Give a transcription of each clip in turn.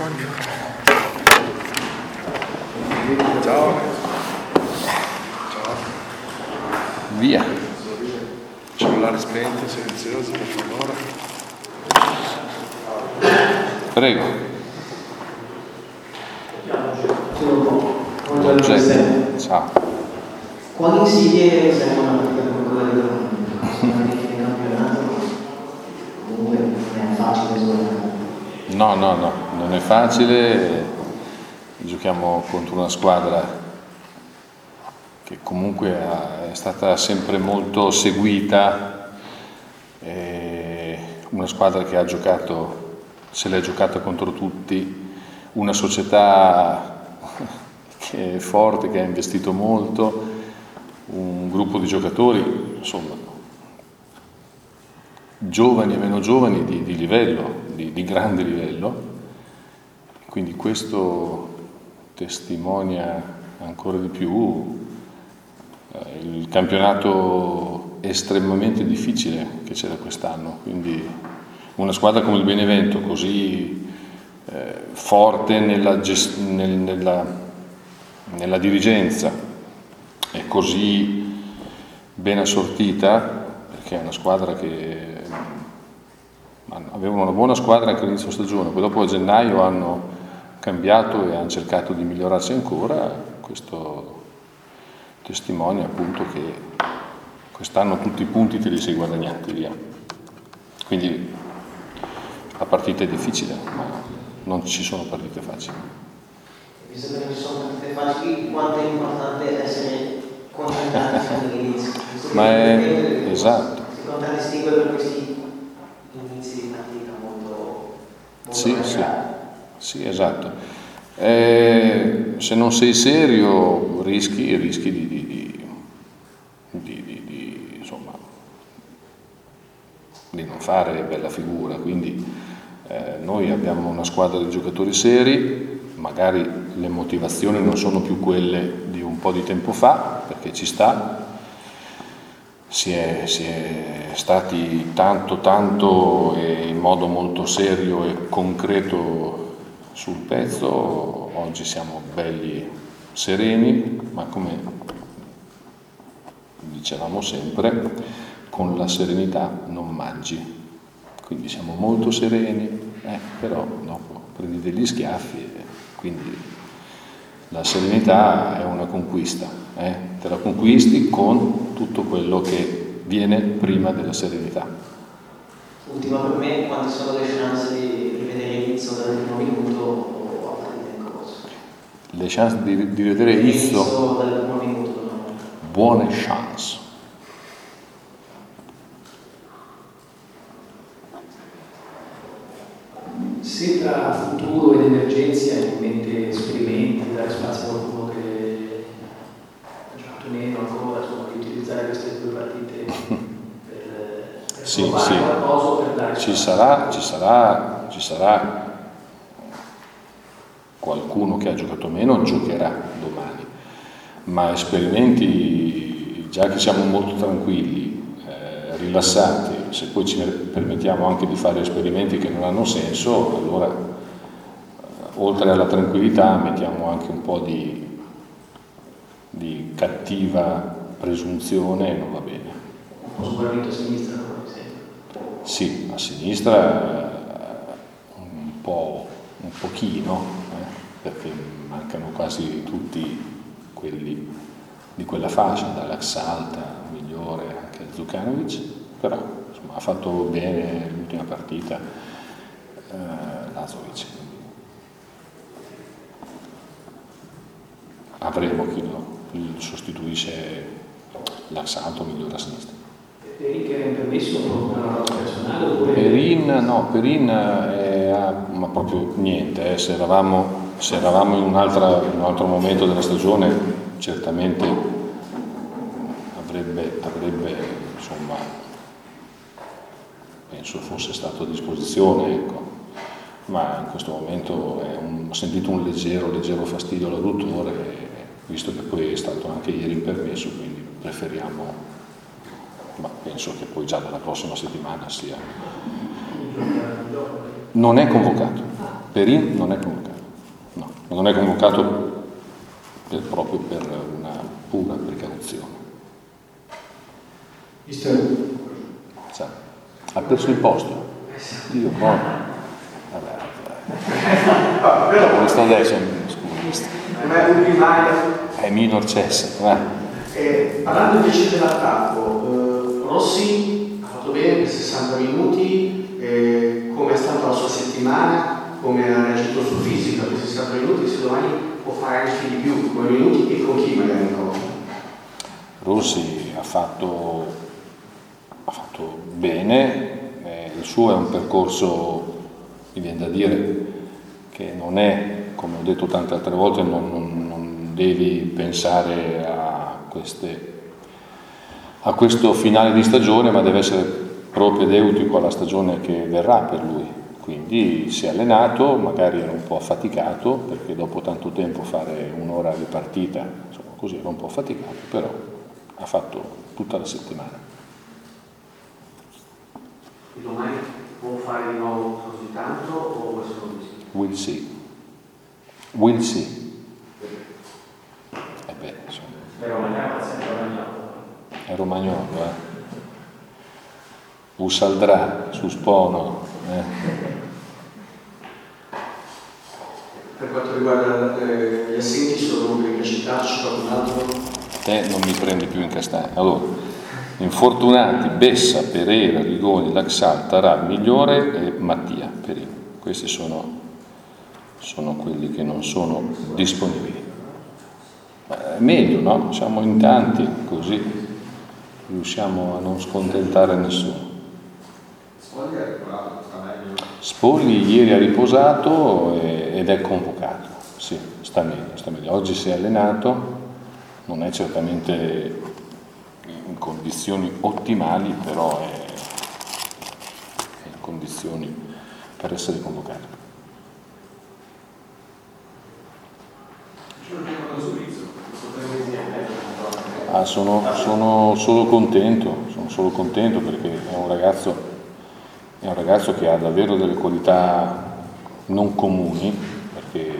Ciao. Ciao. Via. Cellulare spento, silenzioso, per favore. Prego. Buongiorno. Ciao. Quali insidie servono a partita come quella di domani? Sono anche in campionato, comunque non è facile giocare. No, non è facile. Giochiamo contro una squadra che comunque è stata sempre molto seguita, una squadra che ha giocato, se l'è giocata contro tutti, una società che è forte, che ha investito molto, un gruppo di giocatori, insomma, giovani e meno giovani di livello, di grande livello, quindi questo testimonia ancora di più il campionato estremamente difficile che c'era quest'anno, quindi una squadra come il Benevento così forte nella dirigenza e così ben assortita, perché è una squadra che avevano una buona squadra anche all'inizio stagione, poi dopo a gennaio hanno cambiato e hanno cercato di migliorarsi ancora. Questo testimonia appunto che quest'anno tutti i punti te li sei guadagnati via, quindi la partita è difficile, ma non ci sono partite facili. Visto che non ci sono partite facili, quanto è importante essere concentrati all'inizio? Ma è esatto. Si contraddistingue per questi inizi di partita molto sì, esatto. Se non sei serio rischi insomma, di non fare bella figura, quindi noi abbiamo una squadra di giocatori seri, magari le motivazioni non sono più quelle di un po' di tempo fa, perché ci sta, si è stati tanto e in modo molto serio e concreto sul pezzo. Oggi siamo belli sereni, ma come dicevamo sempre, con la serenità non mangi, quindi siamo molto sereni, però dopo prendi degli schiaffi e quindi la serenità è una conquista, te la conquisti con tutto quello che viene prima della serenità. Ultima per me, quante sono le chance di rivedere Izzo dal primo minuto o a partita in corso? Le chance di rivedere Izzo dal primo minuto? Buone chance. Se tra futuro ed emergenza hai in mente esperimenti, dare spazio a qualcuno che ha giocato meno ancora, insomma, di utilizzare queste due partite per provare qualcosa, per dare ci sarà qualcuno che ha giocato meno, giocherà domani, ma esperimenti, già che siamo molto tranquilli, rilassati, se poi ci permettiamo anche di fare esperimenti che non hanno senso, allora oltre alla tranquillità mettiamo anche un po' di cattiva presunzione e non va bene. Sicuramente a sinistra, per esempio. Sì, a sinistra un pochino, perché mancano quasi tutti quelli di quella fascia, dall'Axalta, Migliore, anche Zukanovic, però insomma, ha fatto bene l'ultima partita Lazovic. Avremo chi sostituisce l'Axalta o Migliore a sinistra. Perin che era impermesso per una roba personale oppure? Perin ma proprio niente, se eravamo in un altro momento della stagione certamente avrebbe insomma, penso fosse stato a disposizione, ecco. Ma in questo momento ho sentito un leggero fastidio all'adduttore, visto che poi è stato anche ieri impermesso, quindi preferiamo, ma penso che poi già dalla prossima settimana sia. Non è convocato. Perin non è convocato, no, non è convocato proprio per una pura precauzione. Sa, ha perso il posto. Io poi, vabbè, questo adesso, scusa, è minor cesso. Parlando invece dell'attacco, Rossi ha fatto bene per 60 minuti, come è stata la sua settimana, come ha reagito sul fisico per 60 minuti, se domani può fare anche di più, come minuti e con chi magari ancora. Rossi ha fatto bene, il suo è un percorso, mi viene da dire, che non è, come ho detto tante altre volte, non devi pensare a questo finale di stagione, ma deve essere propedeutico alla stagione che verrà per lui. Quindi si è allenato, magari era un po' affaticato, perché dopo tanto tempo fare un'ora di partita, insomma così era un po' affaticato, però ha fatto tutta la settimana. Domani può fare di nuovo così tanto o questo non si? We'll see. Insomma. È romagnolo, Usaldrà, su Spono. Per quanto riguarda gli assenti, sono numeri che citarci, qualcun altro? Te non mi prendi più in castagna. Allora, infortunati Bessa, Pereira, Rigoni, Laxal, Tarà, Migliore e Mattia Perin. Questi sono quelli che non sono disponibili. È meglio, no? Siamo in tanti, così riusciamo a non scontentare nessuno. Spogli ieri ha riposato ed è convocato. Sì, sta meglio. Oggi si è allenato, non è certamente in condizioni ottimali, però è in condizioni per essere convocato. Sono solo contento perché è un ragazzo che ha davvero delle qualità non comuni, perché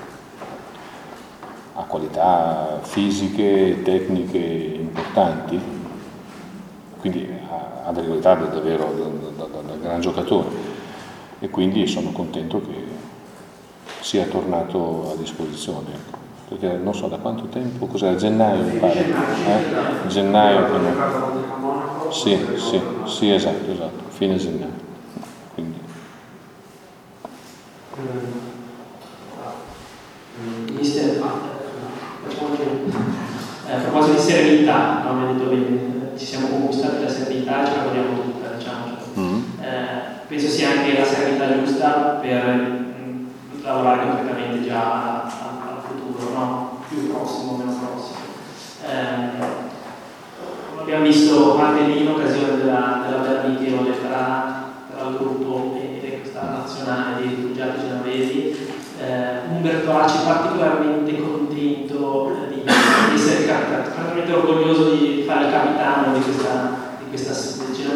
ha qualità fisiche e tecniche importanti, quindi ha delle qualità davvero da gran giocatore, e quindi sono contento che sia tornato a disposizione, perché non so da quanto tempo, cos'era, gennaio mi pare, gennaio che non... sì, esatto, fine gennaio, quindi. Mister, facciamo a proposito di serenità, no? Mi ha detto bene, ci siamo conquistati la serenità e ce la vogliamo tutta, diciamo. Penso sia anche la serenità giusta per lavorare concretamente già al futuro, no? Più prossimo, meno prossimo. Abbiamo visto anche lì in occasione della bella amichevole tra il gruppo e questa nazionale di rifugiati genovesi. Umberto Aci particolarmente contento di essere capitato, particolarmente orgoglioso di fare il capitano di questa sfida.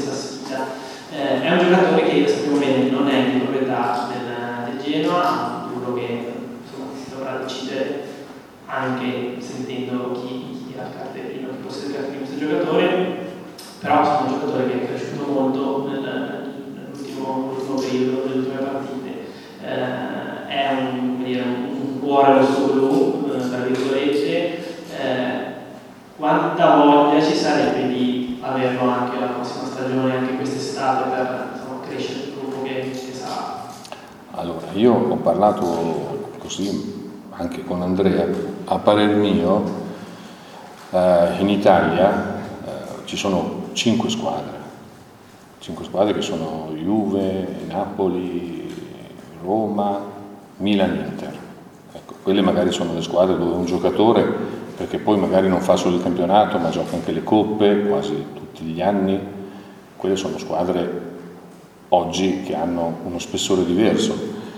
È un giocatore che, sappiamo bene, non è di proprietà del Genoa, un futuro che insomma, si dovrà decidere anche sentendo chi ha il cartellino, chi possede il cartellino di questo giocatore, però è un giocatore che è cresciuto molto nell'ultimo periodo, nelle ultime partite. È un cuore rosso blu, tra virgolette. Quanta voglia ci sarebbe di averlo anche la prossima stagione, anche quest'estate, per crescere il gruppo che sarà? Allora, io ho parlato così anche con Andrea, a parer mio in Italia ci sono 5 squadre che sono Juve, Napoli, Roma, Milan, Inter. Ecco, quelle magari sono le squadre dove un giocatore, perché poi magari non fa solo il campionato ma gioca anche le coppe quasi tutti gli anni, quelle sono squadre oggi che hanno uno spessore diverso,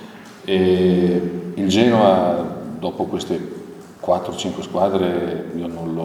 e il Genoa dopo queste 4-5 squadre io non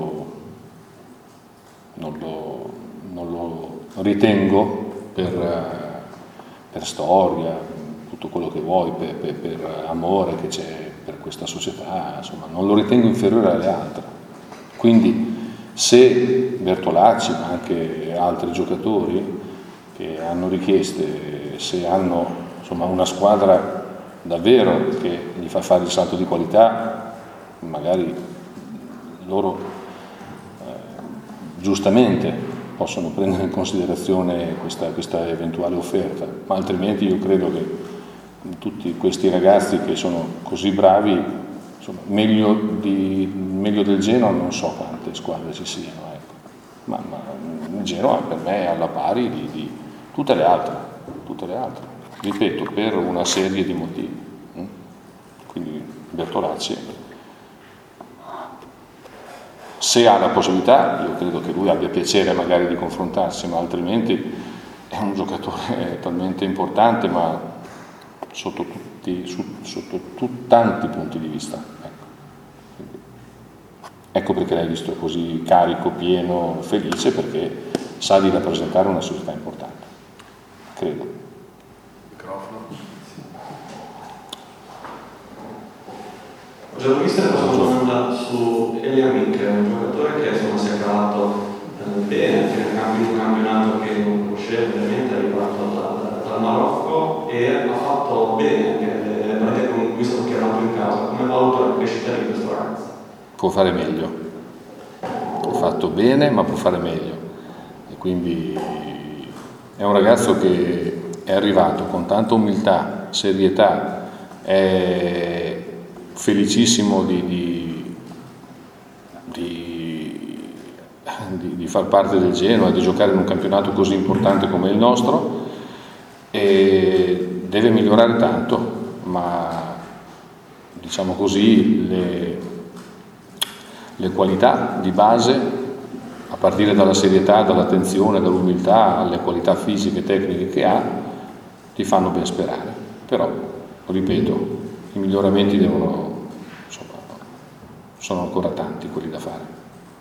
lo ritengo per storia, tutto quello che vuoi, per amore che c'è per questa società, insomma, non lo ritengo inferiore alle altre. Quindi se Bertolacci, ma anche altri giocatori che hanno richieste, se hanno insomma una squadra davvero che gli fa fare il salto di qualità, magari loro giustamente possono prendere in considerazione questa eventuale offerta, ma altrimenti io credo che tutti questi ragazzi che sono così bravi, insomma, meglio del Genoa non so quante squadre ci siano, ecco. Ma il Genoa per me è alla pari di tutte le altre, ripeto, per una serie di motivi. Quindi Bertolacci, se ha la possibilità, io credo che lui abbia piacere magari di confrontarsi, ma altrimenti è un giocatore talmente importante, ma sotto tanti punti di vista. Ecco perché l'hai visto così carico, pieno, felice, perché sa di rappresentare una società importante, credo. Microfono. Ho già visto una domanda su Eliamin, che è un giocatore che insomma si è calato bene anche in un campionato che non conoscevo, ovviamente è arrivato dal Marocco e ha fatto bene anche le partite con cui è stato chiamato in casa. Come valuta la crescita di questo ragazzo? Può fare meglio, ha fatto bene ma può fare meglio, e quindi è un ragazzo che è arrivato con tanta umiltà, serietà, è felicissimo di far parte del Genoa, di giocare in un campionato così importante come il nostro, e deve migliorare tanto, ma diciamo così le qualità di base, a partire dalla serietà, dall'attenzione, dall'umiltà, alle qualità fisiche e tecniche che ha, ti fanno ben sperare. Però, ripeto, i miglioramenti sono ancora tanti quelli da fare.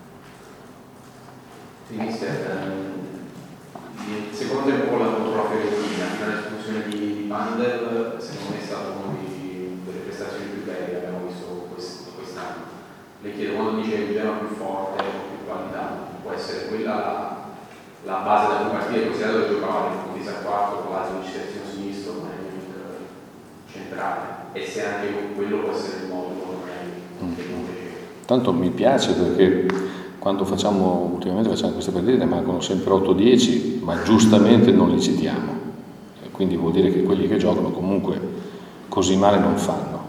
Secondo tempo la contro la Fiorentina, l'espulsione di Bandel, secondo me è stato uno delle prestazioni più belle che abbiamo visto quest'anno. Le chiedo, quando dice il Genoa più forte, più qualità, può essere quella la base da cui partire, considerato che giocava nel punti a 4 con Lazovic terzino sinistro, ma centrale, e se anche quello può essere il modo che non piace. Tanto mi piace perché quando ultimamente facciamo queste partite ne mancano sempre 8-10, ma giustamente non li citiamo, e quindi vuol dire che quelli che giocano comunque così male non fanno.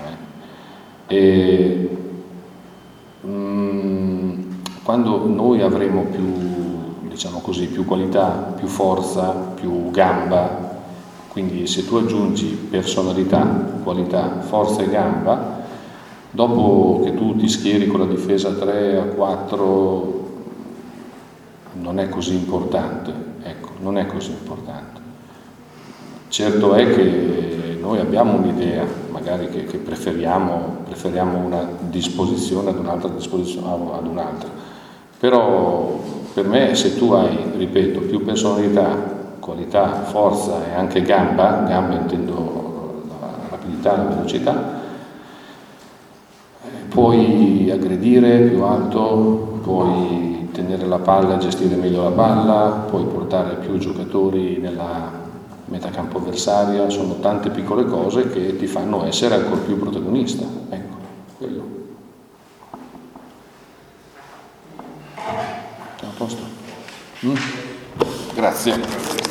Quando noi avremo più qualità, più forza, più gamba, quindi se tu aggiungi personalità, qualità, forza e gamba, dopo che tu ti schieri con la difesa 3 a 4 non è così importante, ecco, non è così importante. Certo è che noi abbiamo un'idea, magari che preferiamo una disposizione ad un'altra ad un'altra, però per me se tu hai, ripeto, più personalità, qualità, forza e anche gamba intendo la rapidità, la velocità, puoi aggredire più alto, puoi tenere la palla, gestire meglio la palla, puoi portare più giocatori nella metacampo avversaria, sono tante piccole cose che ti fanno essere ancora più protagonista, ecco, quello. Siamo a posto? Grazie.